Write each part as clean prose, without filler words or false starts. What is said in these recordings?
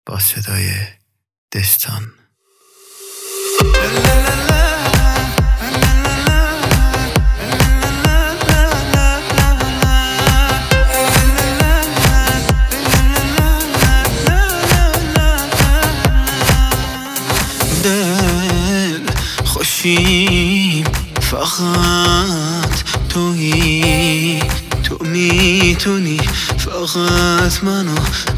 با صدای دستان. دل خوشیم فقط تویی، تو میتونی فقط منو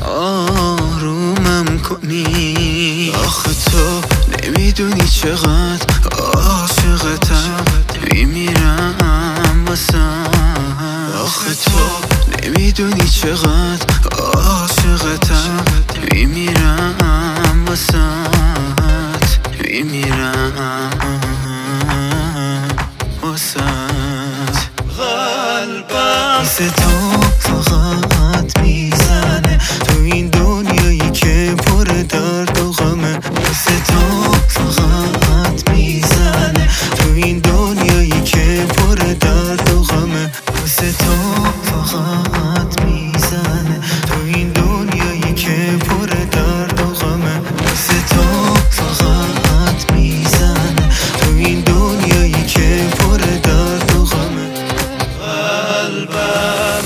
آرومم کنی. آخه تو نمیدونی چقدر عاشقتم، میمیرم واسم. آخه تو نمیدونی چقدر عاشقتم، میمیرم واسم، میمیرم واسد. قلبم مثل تو فقط میزنه تو این دنیایی که پر درد و غمه. مثل تو فقط میزنه تو این دنیایی که پر درد و غمه. مثل تو فقط میزنه تو این دنیایی که پر درد و غمه. مثل تو فقط میزنه تو این دنیایی که پر درد و غمه. قلبم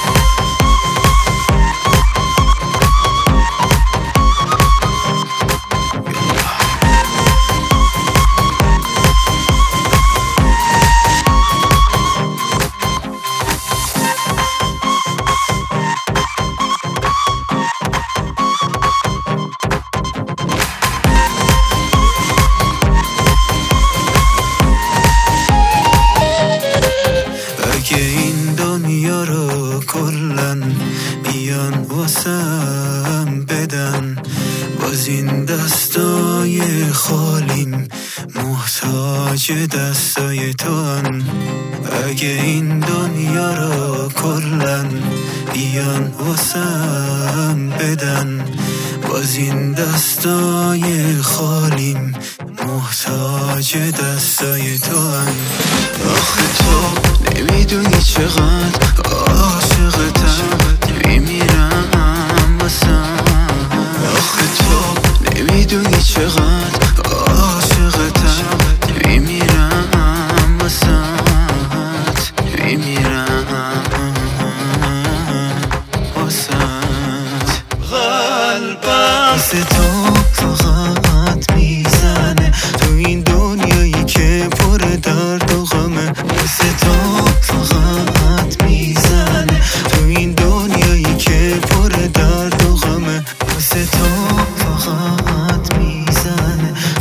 اگه این دنیا رو کلن بیان واسم بدن، باز این دستای خالیم محتاج دستای تو هن. اگه این دنیا رو کلن بیان واسم بدن، باز این دستای خالیم محتاج دستای تو هن. آخه تو نمیدونی چقدر عاشقتم، میمیرم واسم. آخه تو نمیدونی چقدر عاشقتم، میمیرم واسم، میمیرم واسم. قلبم مثل تو فقط میزنه تو این دنیایی که پر درد و غمه. مثل تو فقط میزنه تو این دنیایی که پر درد و غمه. مثل تو فقط میزنه